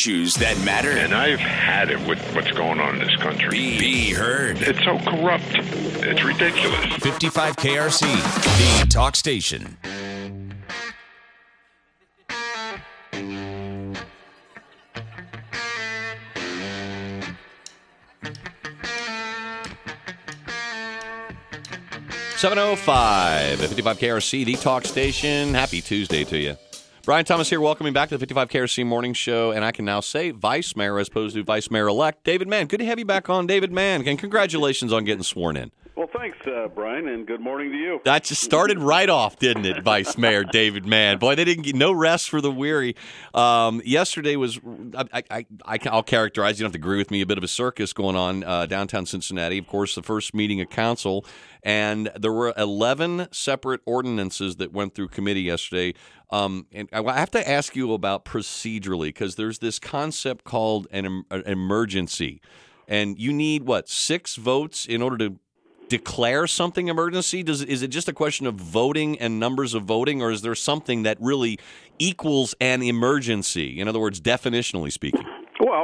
issues that matter. And I've had it with what's going on in this country. Be heard. It's so corrupt. It's ridiculous. 55 KRC, the talk station. .705 at 55 KRC, the talk station. Happy Tuesday to you. Brian Thomas here, welcoming back to the 55 KRC Morning Show, and I can now say Vice Mayor as opposed to Vice Mayor-elect David Mann. Good to have you back on, David Mann, and congratulations on getting sworn in. Well, thanks, Brian, and good morning to you. That just started right off, didn't it, Vice Mayor David Mann? Boy, they didn't get no rest for the weary. Yesterday was, I'll characterize, you don't have to agree with me, a bit of a circus going on downtown Cincinnati. Of course, the first meeting of council, and there were 11 separate ordinances that went through committee yesterday. And I have to ask you about procedurally, because there's this concept called an emergency. And you need, 6 votes in order to declare something emergency? Is it just a question of voting and numbers of voting, or is there something that really equals an emergency? In other words, definitionally speaking. Well,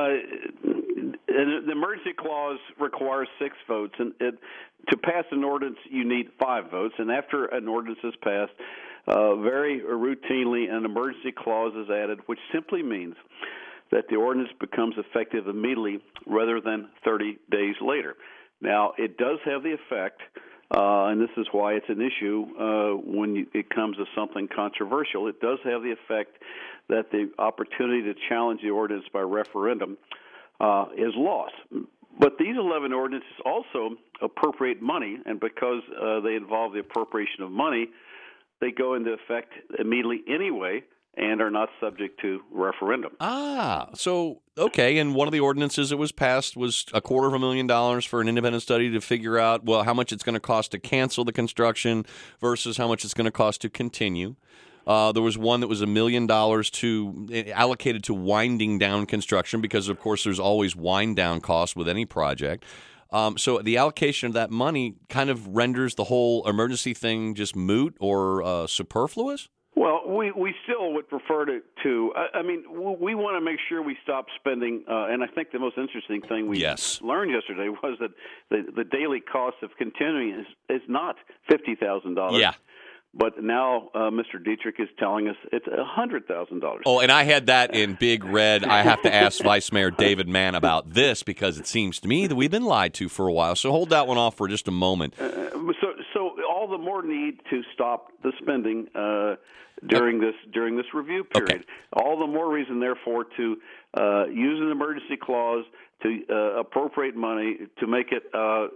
the emergency clause requires 6 votes, and to pass an ordinance, you need 5 votes. And after an ordinance is passed, very routinely, an emergency clause is added, which simply means that the ordinance becomes effective immediately rather than 30 days later. Now, it does have the effect, and this is why it's an issue when it comes to something controversial. It does have the effect that the opportunity to challenge the ordinance by referendum is lost. But these 11 ordinances also appropriate money, and because they involve the appropriation of money, they go into effect immediately anyway and are not subject to referendum. So, okay, and one of the ordinances that was passed was $250,000 for an independent study to figure out, how much it's going to cost to cancel the construction versus how much it's going to cost to continue. There was one that was $1 million allocated to winding down construction because, of course, there's always wind down costs with any project. So the allocation of that money kind of renders the whole emergency thing just moot or superfluous? Well, we still would prefer to we want to make sure we stop spending, and I think the most interesting thing we learned yesterday was that the daily cost of continuing is not $50,000. Yeah. But now Mr. Dietrich is telling us it's $100,000. Oh, and I had that in big red. I have to ask Vice Mayor David Mann about this because it seems to me that we've been lied to for a while. So hold that one off for just a moment. So all the more need to stop the spending during this review period. Okay. All the more reason, therefore, to use an emergency clause to appropriate money to make it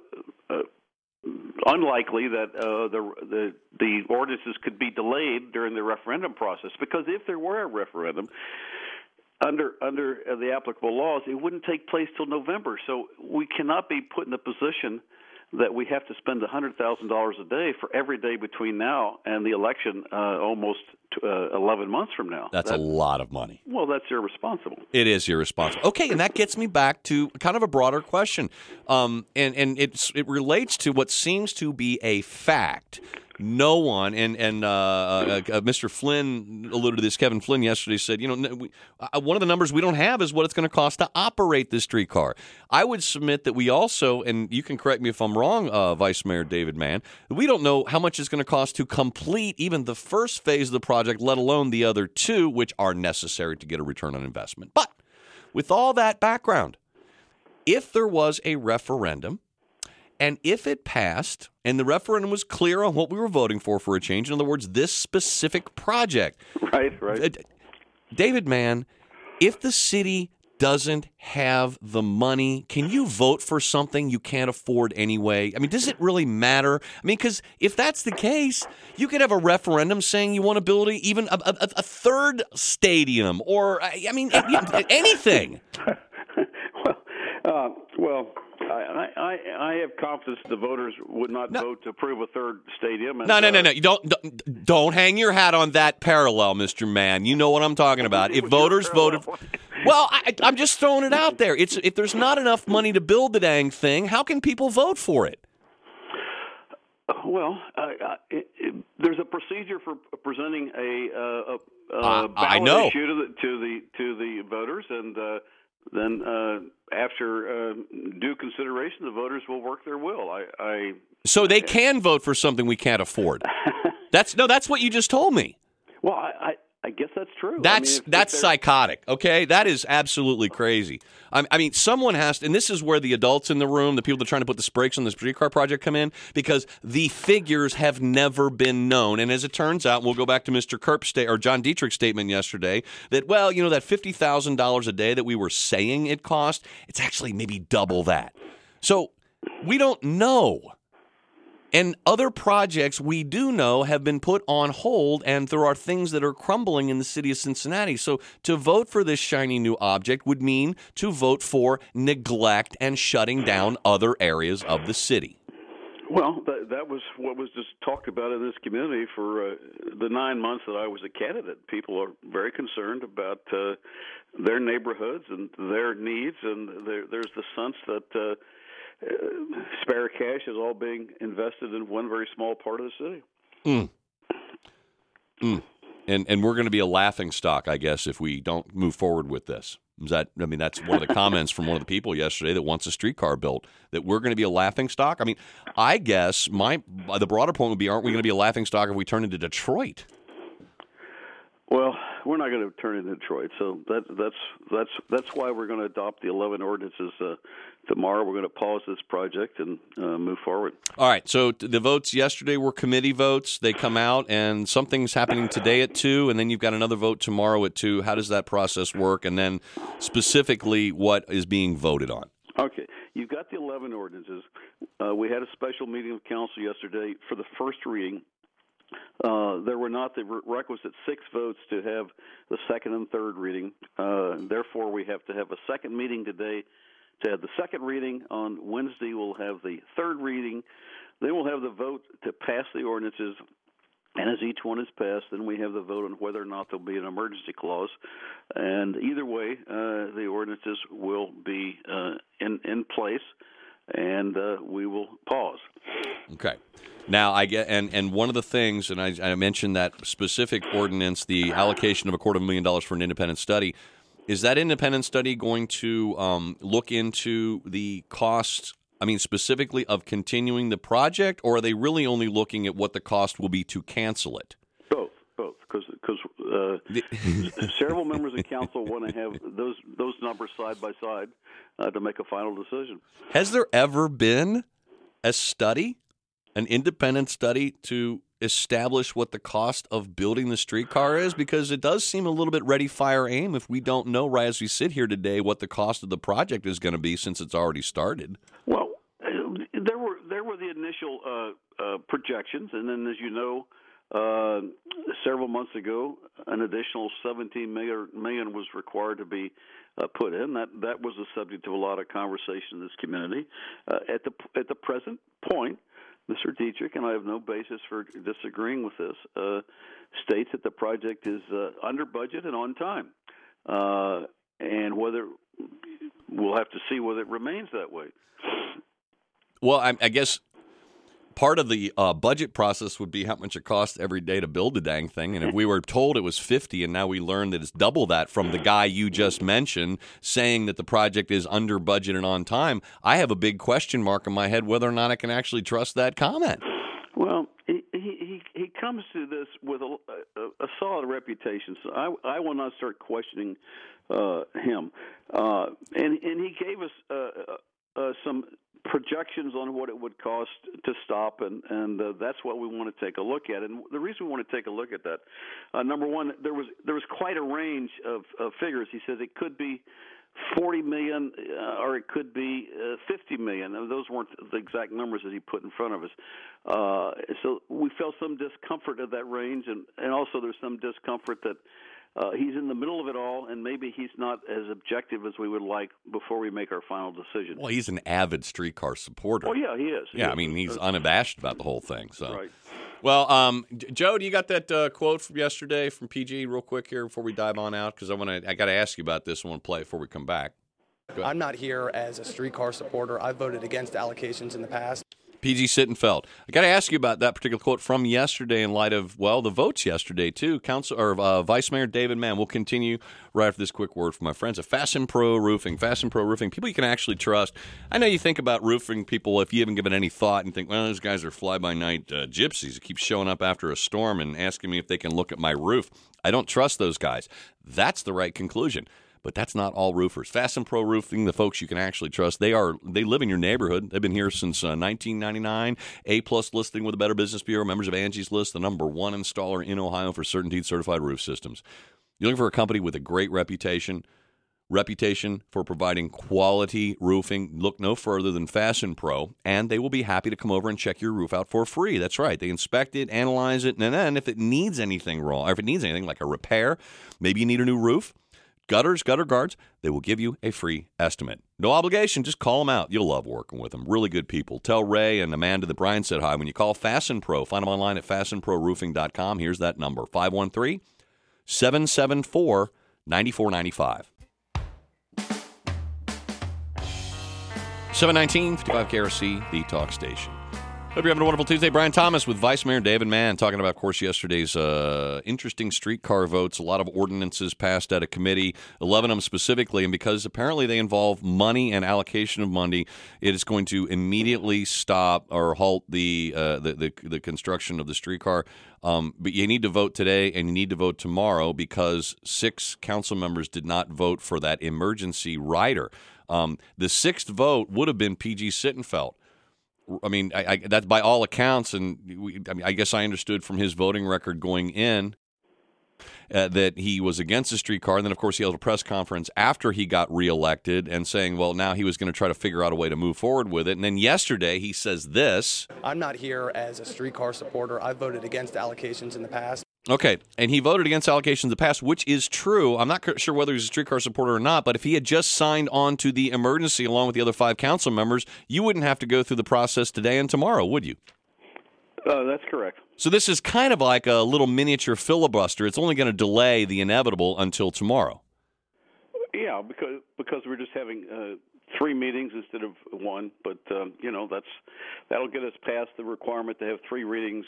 unlikely that the ordinances could be delayed during the referendum process. Because if there were a referendum under the applicable laws, it wouldn't take place till November. So we cannot be put in a position that we have to spend $100,000 a day for every day between now and the election almost 11 months from now. That's a lot of money. Well, that's irresponsible. It is irresponsible. Okay, and that gets me back to kind of a broader question. And it relates to what seems to be a fact. No one, and Mr. Flynn alluded to this, Kevin Flynn yesterday said, one of the numbers we don't have is what it's going to cost to operate this streetcar. I would submit that we also, and you can correct me if I'm wrong, Vice Mayor David Mann, we don't know how much it's going to cost to complete even the first phase of the project, let alone the other 2, which are necessary to get a return on investment. But with all that background, if there was a referendum, and if it passed, and the referendum was clear on what we were voting for a change, in other words, this specific project. Right. David Mann, if the city doesn't have the money, can you vote for something you can't afford anyway? I mean, does it really matter? I mean, because if that's the case, you could have a referendum saying you want to build even a third stadium or, anything. I have confidence the voters would not vote to approve a third stadium. No. You don't hang your hat on that parallel, Mr. Mann. You know what I'm talking about. If voters voted, I'm just throwing it out there. If there's not enough money to build the dang thing, how can people vote for it? Well, there's a procedure for presenting a I ballot know. issue to the voters, and then after due consideration, the voters will work their will. So they can vote for something we can't afford. That's what you just told me. Well, I guess that's true. That's psychotic, okay? That is absolutely crazy. I mean, someone has to, and this is where the adults in the room, the people that are trying to put the brakes on the streetcar project come in, because the figures have never been known. And as it turns out, we'll go back to Mr. Kirk's or John Dietrich's statement yesterday that, well, that $50,000 a day that we were saying it cost, it's actually maybe double that. So we don't know. And other projects we do know have been put on hold, and there are things that are crumbling in the city of Cincinnati. So to vote for this shiny new object would mean to vote for neglect and shutting down other areas of the city. Well, that was what was just talked about in this community for the 9 months that I was a candidate. People are very concerned about their neighborhoods and their needs, and there's the sense that spare cash is all being invested in one very small part of the city. And we're going to be a laughingstock, I guess, if we don't move forward with this. That's one of the comments from one of the people yesterday that wants a streetcar built, that we're going to be a laughingstock. I mean, I guess the broader point would be, aren't we going to be a laughingstock if we turn into Detroit? Well, we're not going to turn into Detroit, so that's why we're going to adopt the 11 ordinances tomorrow. We're going to pause this project and move forward. All right, so the votes yesterday were committee votes. They come out, and something's happening today at 2, and then you've got another vote tomorrow at 2. How does that process work? And then specifically, what is being voted on? Okay, you've got the 11 ordinances. We had a special meeting of council yesterday for the first reading. There were not the requisite 6 votes to have the second and third reading. Therefore, we have to have a second meeting today to have the second reading. On Wednesday, we'll have the third reading. Then we'll have the vote to pass the ordinances. And as each one is passed, then we have the vote on whether or not there'll be an emergency clause. And either way, the ordinances will be in place, and we will pause. Okay. Now, I get, and one of the things, and I mentioned that specific ordinance, the allocation of $250,000 for an independent study. Is that independent study going to look into the costs, specifically of continuing the project, or are they really only looking at what the cost will be to cancel it? Both, because several members of council want to have those numbers side by side to make a final decision. Has there ever been a study? An independent study to establish what the cost of building the streetcar is? Because it does seem a little bit ready, fire, aim if we don't know right as we sit here today what the cost of the project is going to be since it's already started. Well, there were the initial projections, and then, as you know, several months ago, an additional $17 million was required to be put in. That was the subject of a lot of conversation in this community. At the present point, Mr. Dietrich, and I have no basis for disagreeing with this, states that the project is under budget and on time, and whether we'll have to see whether it remains that way. Well, I guess part of the budget process would be how much it costs every day to build the dang thing. And if we were told it was $50 and now we learned that it's double that from the guy you just mentioned saying that the project is under budget and on time, I have a big question mark in my head whether or not I can actually trust that comment. Well, he comes to this with a solid reputation, so I will not start questioning him. And he gave us some projections on what it would cost to stop, and that's what we want to take a look at. And the reason we want to take a look at that, number one, there was quite a range of figures. He said it could be $40 million or it could be $50 million. Those weren't the exact numbers that he put in front of us. So we felt some discomfort at that range, and also there's some discomfort that he's in the middle of it all, and maybe he's not as objective as we would like before we make our final decision. Well, he's an avid streetcar supporter. Oh, yeah, he is. He's unabashed about the whole thing. So, right. Well, Joe, do you got that quote from yesterday from PG real quick here before we dive on out? Because I got to ask you about this. I want to play it before we come back. I'm not here as a streetcar supporter. I've voted against allocations in the past. PG Sittenfeld. I got to ask you about that particular quote from yesterday in light of, well, the votes yesterday, too. Vice Mayor David Mann. We'll continue right after this quick word from my friends at Fasten Pro Roofing. Fasten Pro Roofing, people you can actually trust. I know you think about roofing people if you haven't given any thought and think, well, those guys are fly-by-night gypsies who keep showing up after a storm and asking me if they can look at my roof. I don't trust those guys. That's the right conclusion. But that's not all roofers. Fasten Pro Roofing, the folks you can actually trust, they live in your neighborhood. They've been here since 1999. A-plus listing with the Better Business Bureau, members of Angie's List, the #1 installer in Ohio for CertainTeed certified roof systems. You're looking for a company with a great reputation for providing quality roofing. Look no further than Fasten Pro, and they will be happy to come over and check your roof out for free. That's right. They inspect it, analyze it, and then if it needs anything wrong, or if it needs anything like a repair, maybe you need a new roof, gutters, gutter guards, they will give you a free estimate. No obligation, just call them out. You'll love working with them. Really good people. Tell Ray and Amanda that Brian said hi. When you call Fasten Pro, find them online at fastenproroofing.com. Here's that number, 513-774-9495. 719, 55 KRC, the talk station. Hope you're having a wonderful Tuesday. Brian Thomas with Vice Mayor David Mann talking about, of course, yesterday's interesting streetcar votes. A lot of ordinances passed out of committee, 11 of them specifically, and because apparently they involve money and allocation of money, it is going to immediately stop or halt the construction of the streetcar. But you need to vote today and you need to vote tomorrow because 6 council members did not vote for that emergency rider. The sixth vote would have been PG Sittenfeld. I mean, that's by all accounts, and I guess I understood from his voting record going in that he was against the streetcar. And then, of course, he held a press conference after he got reelected and saying, well, now he was going to try to figure out a way to move forward with it. And then yesterday he says this. I'm not here as a streetcar supporter. I've voted against allocations in the past. Okay, and he voted against allocations in the past, which is true. I'm not sure whether he's a streetcar supporter or not, but if he had just signed on to the emergency along with the other 5 council members, you wouldn't have to go through the process today and tomorrow, would you? That's correct. So this is kind of like a little miniature filibuster. It's only going to delay the inevitable until tomorrow. Yeah, because we're just having 3 meetings instead of 1, but that'll get us past the requirement to have 3 readings.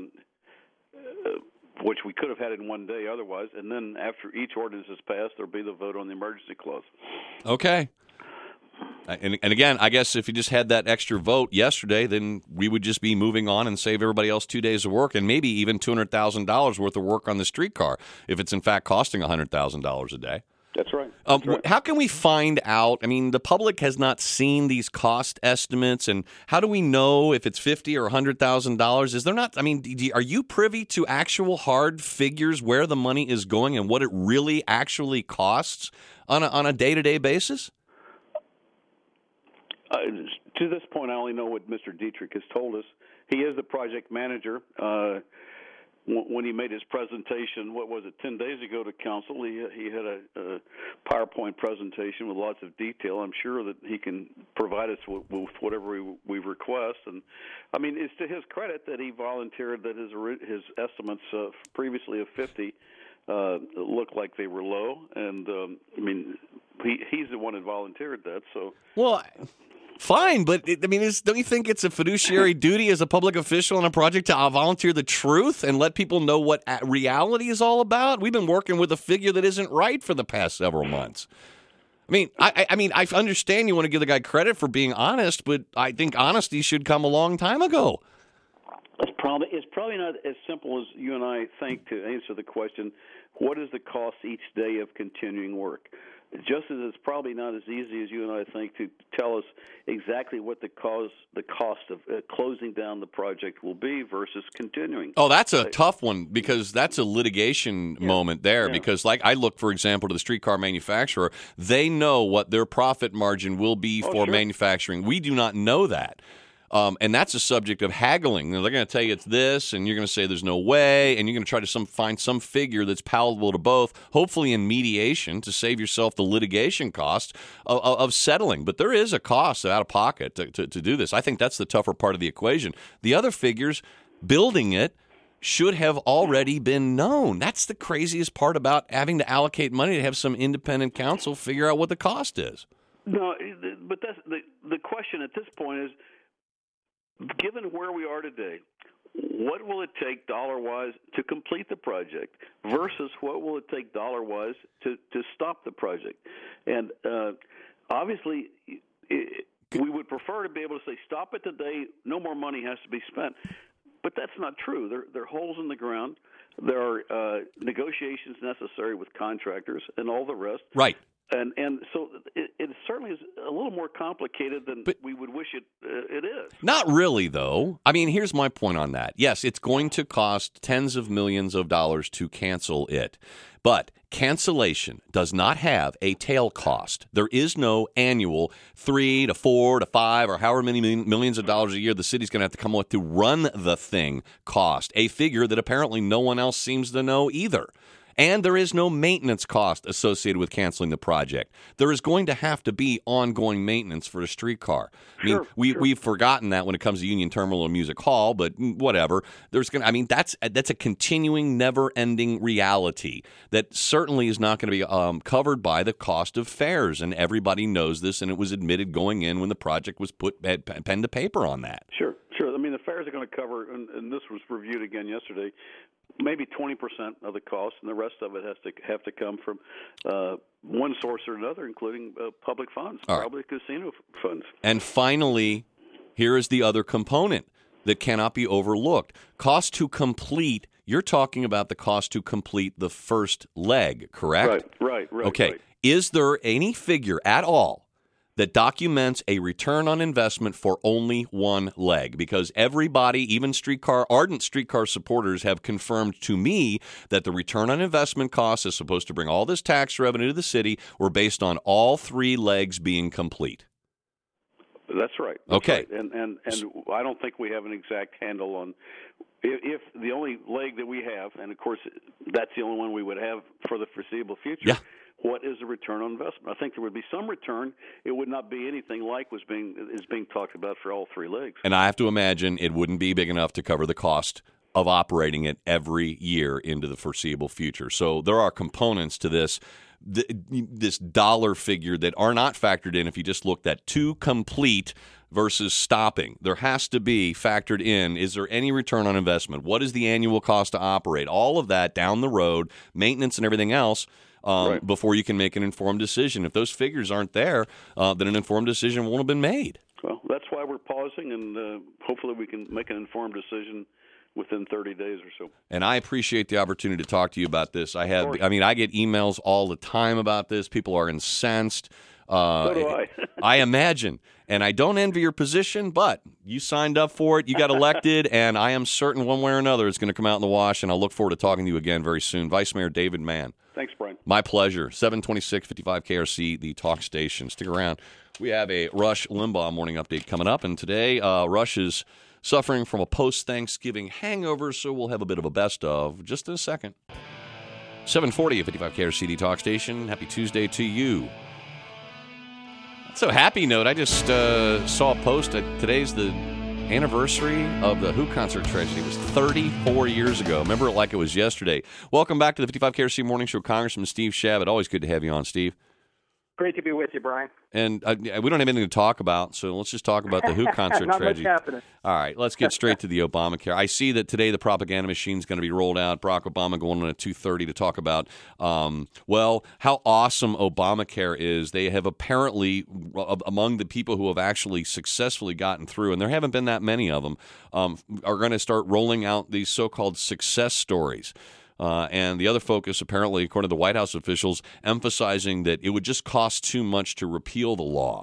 Which we could have had in one day otherwise, and then after each ordinance is passed, there'll be the vote on the emergency clause. Okay. And again, I guess if you just had that extra vote yesterday, then we would just be moving on and save everybody else 2 days of work and maybe even $200,000 worth of work on the streetcar if it's in fact costing $100,000 a day. That's right. How can we find out? I mean, the public has not seen these cost estimates, and how do we know if it's $50,000 or $100,000? Is there not? I mean, are you privy to actual hard figures where the money is going and what it really actually costs on a day-to-day basis? To this point, I only know what Mr. Dietrich has told us. He is the project manager. When he made his presentation, 10 days ago to council, he had a PowerPoint presentation with lots of detail. I'm sure that he can provide us with whatever we request. And, I mean, it's to his credit that he volunteered that his estimates previously of 50 looked like they were low. And, he's the one that volunteered that. So, well, fine, but don't you think it's a fiduciary duty as a public official on a project to volunteer the truth and let people know what reality is all about? We've been working with a figure that isn't right for the past several months. I understand you want to give the guy credit for being honest, but I think honesty should come a long time ago. It's probably not as simple as you and I think to answer the question, what is the cost each day of continuing work? Just as it's probably not as easy as you and I think to tell us exactly what the cost of closing down the project will be versus continuing. Oh, that's a tough one because that's a litigation moment there. Yeah. Because, like, I look, for example, to the streetcar manufacturer. They know what their profit margin will be for manufacturing. We do not know that. And that's a subject of haggling. They're going to tell you it's this, and you're going to say there's no way, and you're going to try to find some figure that's palatable to both, hopefully in mediation to save yourself the litigation cost of settling. But there is a cost out of pocket to do this. I think that's the tougher part of the equation. The other figures, building it, should have already been known. That's the craziest part about having to allocate money to have some independent counsel figure out what the cost is. No, but that's the question at this point is, given where we are today, what will it take dollar-wise to complete the project versus what will it take dollar-wise to stop the project? And obviously, we would prefer to be able to say, stop it today, no more money has to be spent. But that's not true. There are holes in the ground. There are negotiations necessary with contractors and all the rest. Right. And so it certainly is a little more complicated than we would wish it is. Not really, though. I mean, here's my point on that. Yes, it's going to cost tens of millions of dollars to cancel it. But cancellation does not have a tail cost. There is no annual 3 to 4 to 5 or however many millions of dollars a year the city's going to have to come up with to run the thing cost, a figure that apparently no one else seems to know either. And there is no maintenance cost associated with canceling the project. There is going to have to be ongoing maintenance for a streetcar. I mean, we've forgotten that when it comes to Union Terminal and Music Hall, but whatever. That's a continuing, never-ending reality that certainly is not going to be covered by the cost of fares, and everybody knows this, and it was admitted going in when the project was put pen to paper on that. Sure. I mean, the fares are going to cover, and this was reviewed again yesterday, maybe 20% of the cost, and the rest of it has to have to come from one source or another, including public funds, probably casino funds. And finally, here is the other component that cannot be overlooked. Cost to complete, you're talking about the cost to complete the first leg, correct? Right. Okay. Right. Is there any figure at all that documents a return on investment for only one leg? Because everybody, even ardent streetcar supporters, have confirmed to me that the return on investment costs is supposed to bring all this tax revenue to the city were based on all three legs being complete. That's right. Okay. Right. And I don't think we have an exact handle on if the only leg that we have, and of course that's the only one we would have for the foreseeable future. Yeah. What is the return on investment? I think there would be some return. It would not be anything like is being talked about for all three legs. And I have to imagine it wouldn't be big enough to cover the cost of operating it every year into the foreseeable future. So there are components to this dollar figure that are not factored in if you just looked at to complete versus stopping. There has to be factored in, is there any return on investment? What is the annual cost to operate? All of that down the road, maintenance and everything else, before you can make an informed decision. If those figures aren't there, then an informed decision won't have been made. Well, that's why we're pausing, and hopefully we can make an informed decision within 30 days or so. And I appreciate the opportunity to talk to you about this. I get emails all the time about this. People are incensed. So do I. I imagine. And I don't envy your position, but you signed up for it. You got elected, and I am certain one way or another it's going to come out in the wash, and I'll look forward to talking to you again very soon. Vice Mayor David Mann. Thanks, Brian. My pleasure. 726-55 KRC, the talk station. Stick around. We have a Rush Limbaugh morning update coming up, and today Rush is suffering from a post-Thanksgiving hangover, so we'll have a bit of a best of just in a second. 740 at 55 KRC, the talk station. Happy Tuesday to you. So, happy note, I just saw a post that today's the anniversary of the Who concert tragedy. It was 34 years ago. Remember it like it was yesterday. Welcome back to the 55 KRC Morning Show. Congressman Steve Chabot. Always good to have you on, Steve. Great to be with you, Brian. And we don't have anything to talk about, so let's just talk about the Who concert Not tragedy. much happening. All right, let's get straight to the Obamacare. I see that today the propaganda machine is going to be rolled out. Barack Obama going on at 2:30 to talk about, how awesome Obamacare is. They have apparently, among the people who have actually successfully gotten through, and there haven't been that many of them, are going to start rolling out these so-called success stories. And the other focus, apparently, according to the White House officials, emphasizing that it would just cost too much to repeal the law.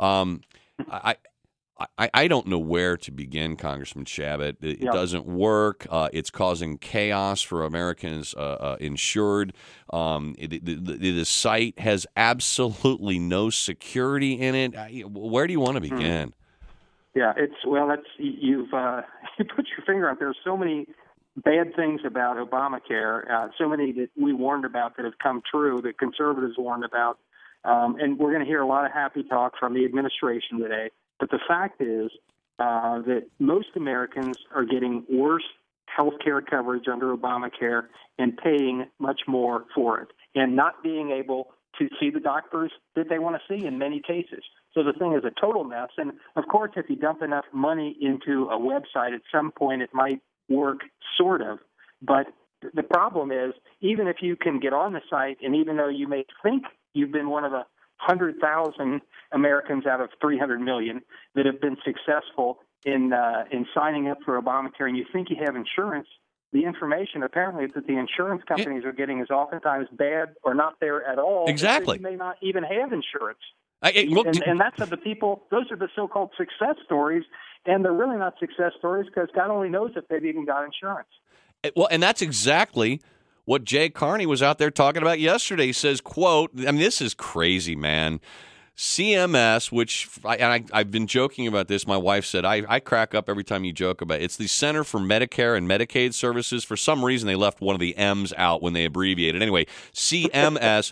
I don't know where to begin, Congressman Chabot. It doesn't work. It's causing chaos for Americans insured. The site has absolutely no security in it. Where do you want to begin? Yeah, you've you put your finger out. There's so many bad things about Obamacare, so many that we warned about that have come true, that conservatives warned about. And we're going to hear a lot of happy talk from the administration today. But the fact is that most Americans are getting worse health care coverage under Obamacare and paying much more for it, and not being able to see the doctors that they want to see in many cases. So the thing is a total mess. And, of course, if you dump enough money into a website, at some point it might work, sort of. But the problem is, even if you can get on the site, and even though you may think you've been one of the 100,000 Americans out of 300 million that have been successful in signing up for Obamacare, and you think you have insurance, the information apparently that the insurance companies are getting is oftentimes bad or not there at all. Exactly. You may not even have insurance. Look, and that's of the people, those are the so-called success stories, and they're really not success stories because God only knows if they've even got insurance. well, and that's exactly what Jay Carney was out there talking about yesterday. He says, quote, I mean, this is crazy, man. CMS, which I've been joking about this. My wife said, I crack up every time you joke about it. It's the Center for Medicare and Medicaid Services. For some reason, they left one of the M's out when they abbreviated. Anyway, CMS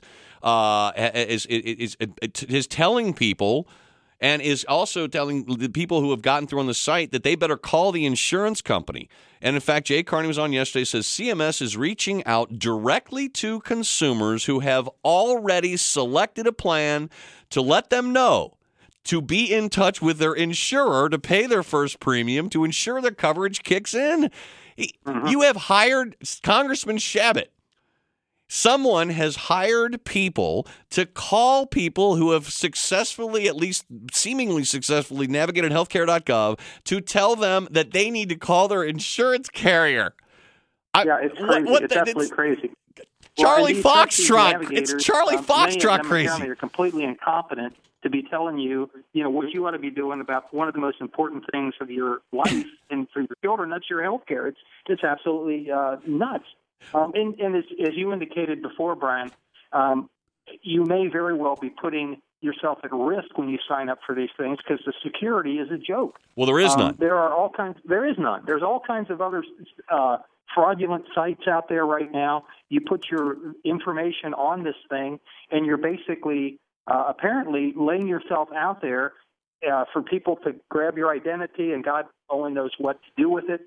is telling people and is also telling the people who have gotten through on the site that they better call the insurance company. And in fact, Jay Carney was on yesterday, says CMS is reaching out directly to consumers who have already selected a plan to let them know to be in touch with their insurer to pay their first premium to ensure their coverage kicks in. You have hired Congressman Shabbat. Someone has hired people to call people who have successfully, at least seemingly successfully, navigated healthcare.gov to tell them that they need to call their insurance carrier. Yeah, it's crazy. It's absolutely crazy. Charlie Foxtrot. It's Charlie Foxtrot crazy. They're completely incompetent to be telling you, what you ought to be doing about one of the most important things of your life and for your children. That's your health care. It's absolutely nuts. And as you indicated before, Brian, you may very well be putting yourself at risk when you sign up for these things because the security is a joke. Well, there is none. There is none. There's all kinds of other fraudulent sites out there right now. You put your information on this thing, and you're basically apparently laying yourself out there for people to grab your identity, and God only knows what to do with it.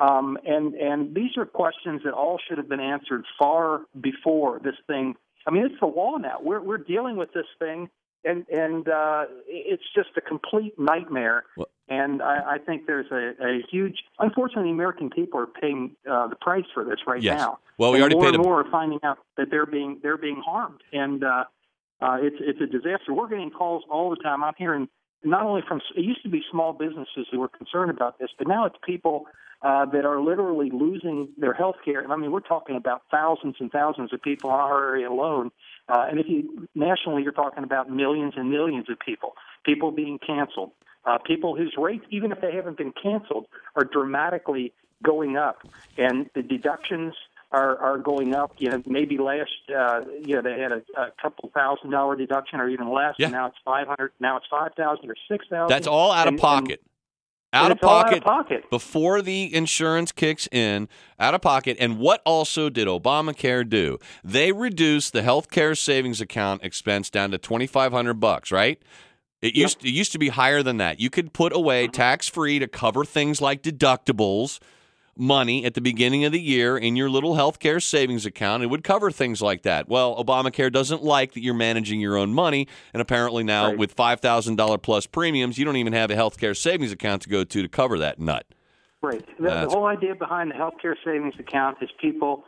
And these are questions that all should have been answered far before this thing. I mean, it's the law now. We're dealing with this thing, and it's just a complete nightmare. Well, and I think there's a huge. Unfortunately, the American people are paying the price for this right now. Well, we already paid. More are finding out that they're being harmed, and it's a disaster. We're getting calls all the time. I'm hearing not only from it used to be small businesses who were concerned about this, but now it's people that are literally losing their health care. I mean, we're talking about thousands and thousands of people in our area alone. And if you nationally, you're talking about millions and millions of people being canceled, people whose rates, even if they haven't been canceled, are dramatically going up. And the deductions are going up. Maybe last, they had a couple $1,000 deduction or even less. Yeah. And now it's $500. Now it's $5,000 or $6,000. That's all out of pocket. Out of pocket before the insurance kicks in, out of pocket. And what also did Obamacare do? They reduced the health care savings account expense down to $2,500, right? It used to be higher than that. You could put away tax-free to cover things like deductibles, money at the beginning of the year in your little health care savings account. It would cover things like that. Well, Obamacare doesn't like that you're managing your own money, and apparently now with $5,000 plus premiums, you don't even have a health care savings account to go to cover that nut. Right. The whole idea behind the health care savings account is people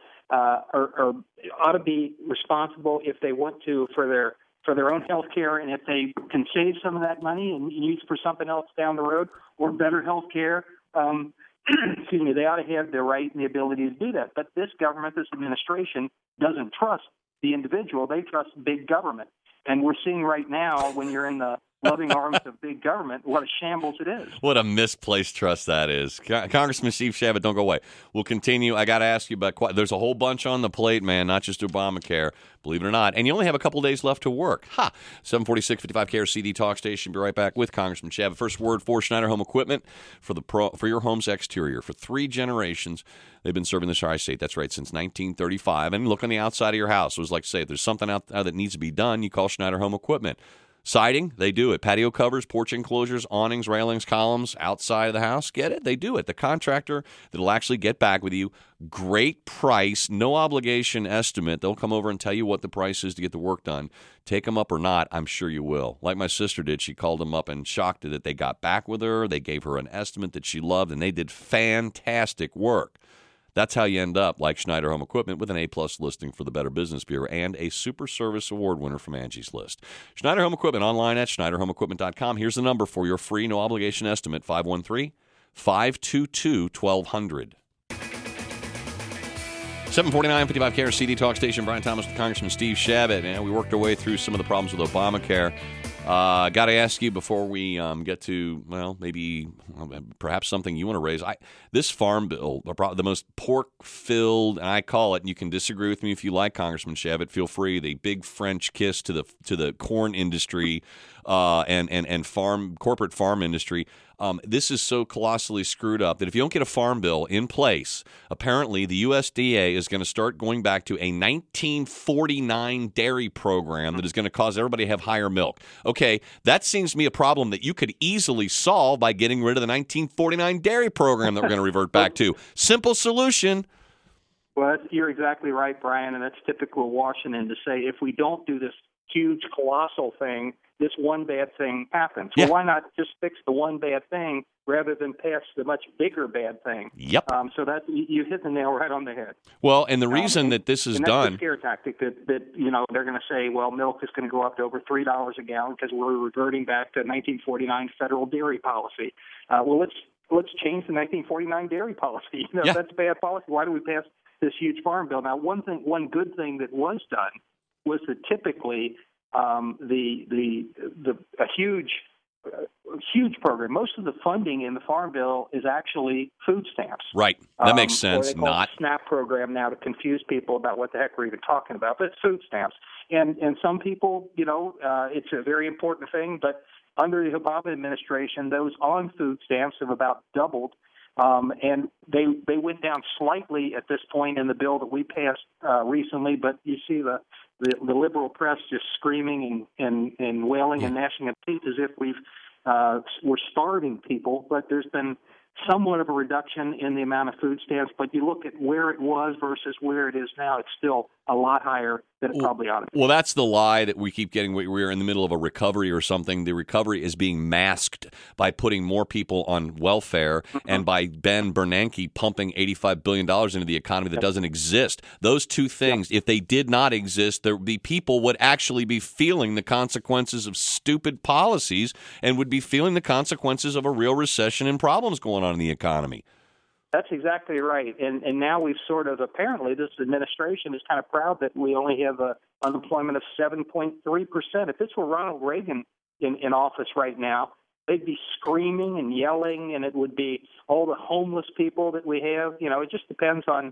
ought to be responsible if they want to for their own health care, and if they can save some of that money and use for something else down the road or better health care, excuse me, they ought to have the right and the ability to do that. But this government, this administration, doesn't trust the individual. They trust big government. And we're seeing right now, when you're in the loving arms of big government, what a shambles it is. What a misplaced trust that is. Congressman Steve Shabbat, don't go away. We'll continue. I got to ask you about, there's a whole bunch on the plate, man, not just Obamacare, believe it or not. And you only have a couple days left to work. 746 55 KRCD Talk Station. Be right back with Congressman Shabbat. First word for Schneider Home Equipment for your home's exterior. For 3 generations, they've been serving the Tri-State. That's right, since 1935. And look on the outside of your house. It was like, say, if there's something out there that needs to be done, you call Schneider Home Equipment. Siding, they do it. Patio covers, porch enclosures, awnings, railings, columns outside of the house. Get it? They do it. The contractor that'll actually get back with you. Great price, no obligation estimate. They'll come over and tell you what the price is to get the work done. Take them up or not, I'm sure you will. Like my sister did, she called them up and shocked her that they got back with her. They gave her an estimate that she loved, and they did fantastic work. That's how you end up like Schneider Home Equipment with an A-plus listing for the Better Business Bureau and a Super Service Award winner from Angie's List. Schneider Home Equipment online at SchneiderHomeEquipment.com. Here's the number for your free no-obligation estimate, 513-522-1200. 749, 55 KRCD Talk Station. Brian Thomas with Congressman Steve Chabot. And we worked our way through some of the problems with Obamacare. Got to ask you before we get to, well, maybe perhaps something you want to raise. This farm bill, the most pork-filled, and I call it, and you can disagree with me if you like, Congressman Chabot, feel free, the big French kiss to the corn industry and corporate farm industry. This is so colossally screwed up that if you don't get a farm bill in place, apparently the USDA is going to start going back to a 1949 dairy program that is going to cause everybody to have higher milk. Okay, that seems to me a problem that you could easily solve by getting rid of the 1949 dairy program that we're going to revert back to. Simple solution. Well, you're exactly right, Brian, and that's typical of Washington to say if we don't do this huge, colossal thing, this one bad thing happens. Yeah. Well, why not just fix the one bad thing rather than pass the much bigger bad thing? Yep. So that you hit the nail right on the head. Well, and the reason that this is and that's done, the scare tactic that they're going to say, well, milk is going to go up to over $3 a gallon because we're reverting back to 1949 federal dairy policy. Well, let's change the 1949 dairy policy. Yeah. That's bad policy. Why do we pass this huge farm bill? Now, one good thing that was done was that typically a huge program. Most of the funding in the farm bill is actually food stamps. right? That makes sense. Or they call it the SNAP program now to confuse people about what the heck we're even talking about. But it's food stamps, and some people, it's a very important thing. But under the Obama administration, those on food stamps have about doubled. And they went down slightly at this point in the bill that we passed recently, but you see the liberal press just screaming and wailing and gnashing of teeth as if we're starving people. But there's been somewhat of a reduction in the amount of food stamps. But you look at where it was versus where it is now, it's still a lot higher than it probably ought to be. Well, that's the lie that we keep getting. We're in the middle of a recovery or something. The recovery is being masked by putting more people on welfare and by Ben Bernanke pumping $85 billion into the economy that doesn't exist. Those two things, if they did not exist, people would actually be feeling the consequences of stupid policies and would be feeling the consequences of a real recession and problems going on in the economy. That's exactly right. And now we've apparently this administration is kind of proud that we only have unemployment of 7.3%. If this were Ronald Reagan in office right now, they'd be screaming and yelling, and it would be all the homeless people that we have. It just depends on,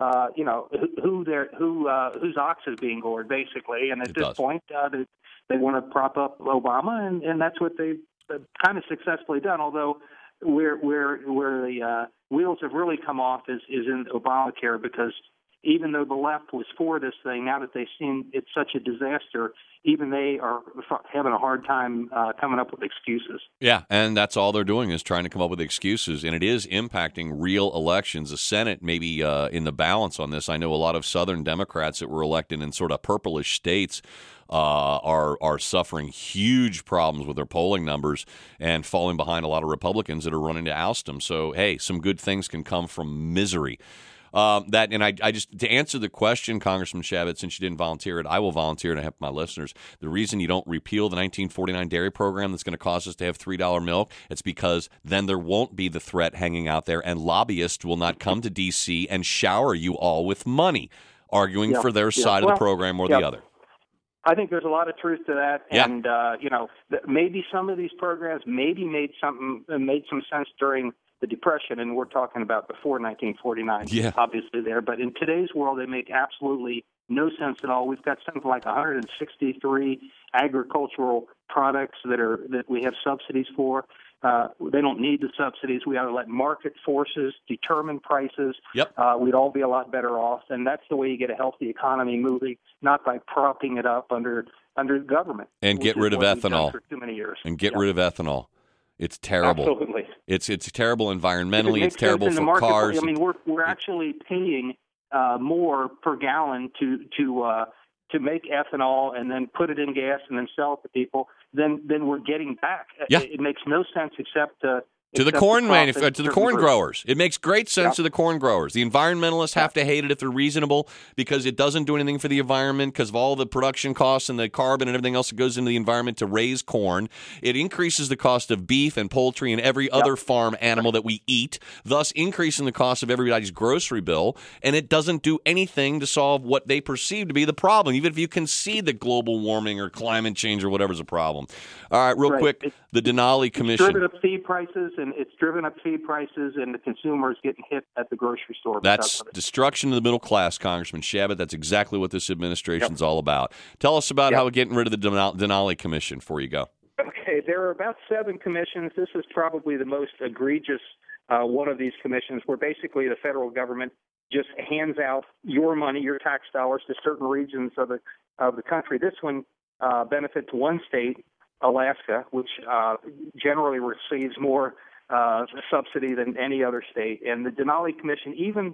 whose ox is being gored, basically. And at this point, they want to prop up Obama, and that's what they've kind of successfully done, although where the wheels have really come off is in Obamacare, because even though the left was for this thing, now that they've seen it's such a disaster, even they are having a hard time coming up with excuses. Yeah, and that's all they're doing is trying to come up with excuses, and it is impacting real elections. The Senate may be in the balance on this. I know a lot of Southern Democrats that were elected in sort of purplish states are suffering huge problems with their polling numbers and falling behind a lot of Republicans that are running to oust them. So, hey, some good things can come from misery. I just, to answer the question, Congressman Chabot, since you didn't volunteer it, I will volunteer to help my listeners. The reason you don't repeal the 1949 dairy program that's going to cause us to have $3 milk, it's because then there won't be the threat hanging out there, and lobbyists will not come to D.C. and shower you all with money, arguing for their side of the program or the other. I think there's a lot of truth to that, and maybe some of these programs maybe made some sense during the Depression, and we're talking about before 1949, obviously there. But in today's world, they make absolutely no sense at all. We've got something like 163 agricultural products that we have subsidies for. They don't need the subsidies. We ought to let market forces determine prices. We'd all be a lot better off, and that's the way you get a healthy economy moving, not by propping it up under under the government. And get rid of ethanol. For too many years. And get rid of ethanol. It's terrible. Absolutely. It's terrible environmentally. It's terrible for cars. I mean, we're actually paying more per gallon to make ethanol and then put it in gas and then sell it to people than we're getting back. Yeah. It makes no sense except to the corn growers. It makes great sense to the corn growers. The environmentalists have to hate it if they're reasonable because it doesn't do anything for the environment because of all the production costs and the carbon and everything else that goes into the environment to raise corn. It increases the cost of beef and poultry and every other farm animal that we eat, thus increasing the cost of everybody's grocery bill, and it doesn't do anything to solve what they perceive to be the problem, even if you concede that global warming or climate change or whatever is a problem. All right, real quick, the Denali Commission. It's driven up feed prices, and the consumer is getting hit at the grocery store. That's destruction of the middle class, Congressman Shabbat. That's exactly what this administration's all about. Tell us about how we're getting rid of the Denali Commission before you go. Okay, there are about 7 commissions. This is probably the most egregious one of these commissions, where basically the federal government just hands out your money, your tax dollars, to certain regions of the country. This one benefits one state, Alaska, which generally receives more subsidy than any other state. And the Denali Commission, even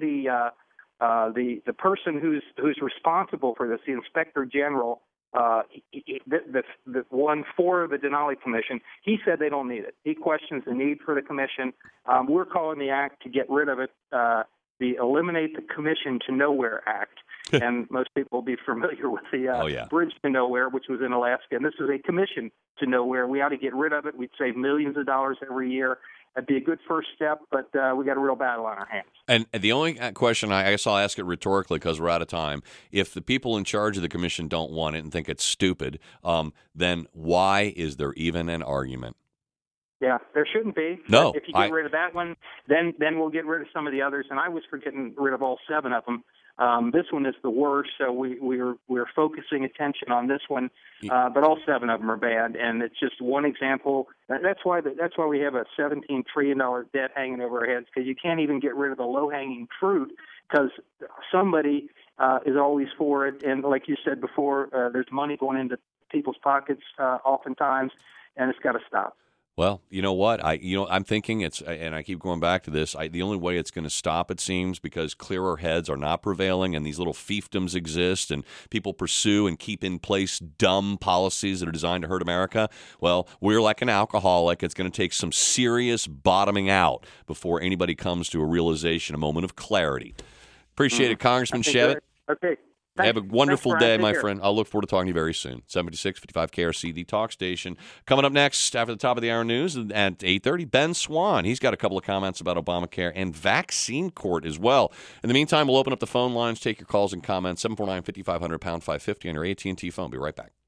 the person who's responsible for this, the Inspector General, the one for the Denali Commission, he said they don't need it. He questions the need for the commission. We're calling the act to get rid of it, the Eliminate the Commission to Nowhere Act. And most people will be familiar with the Bridge to Nowhere, which was in Alaska. And this is a commission to nowhere. We ought to get rid of it. We'd save millions of dollars every year. It'd be a good first step, but we got a real battle on our hands. And the only question, I guess I'll ask it rhetorically because we're out of time. If the people in charge of the commission don't want it and think it's stupid, then why is there even an argument? Yeah, there shouldn't be. No. If you get rid of that one, then we'll get rid of some of the others. And I was for getting rid of all 7 of them. This one is the worst, so we're focusing attention on this one. But all 7 of them are bad, and it's just one example. That's why we have a $17 trillion debt hanging over our heads, because you can't even get rid of the low-hanging fruit, because somebody is always for it. And like you said before, there's money going into people's pockets oftentimes, and it's got to stop. Well, you know what? I'm thinking and I keep going back to this. The only way it's going to stop, it seems, because clearer heads are not prevailing, and these little fiefdoms exist, and people pursue and keep in place dumb policies that are designed to hurt America. Well, we're like an alcoholic. It's going to take some serious bottoming out before anybody comes to a realization, a moment of clarity. Appreciate it, Congressman Shabbat. Okay. Have a wonderful day, my friend. I'll look forward to talking to you very soon. 7655 KRC, the talk station. Coming up next, after the top of the hour news at 8:30, Ben Swan. He's got a couple of comments about Obamacare and vaccine court as well. In the meantime, we'll open up the phone lines, take your calls and comments. 749-5500, pound 550 on your AT&T phone. Be right back.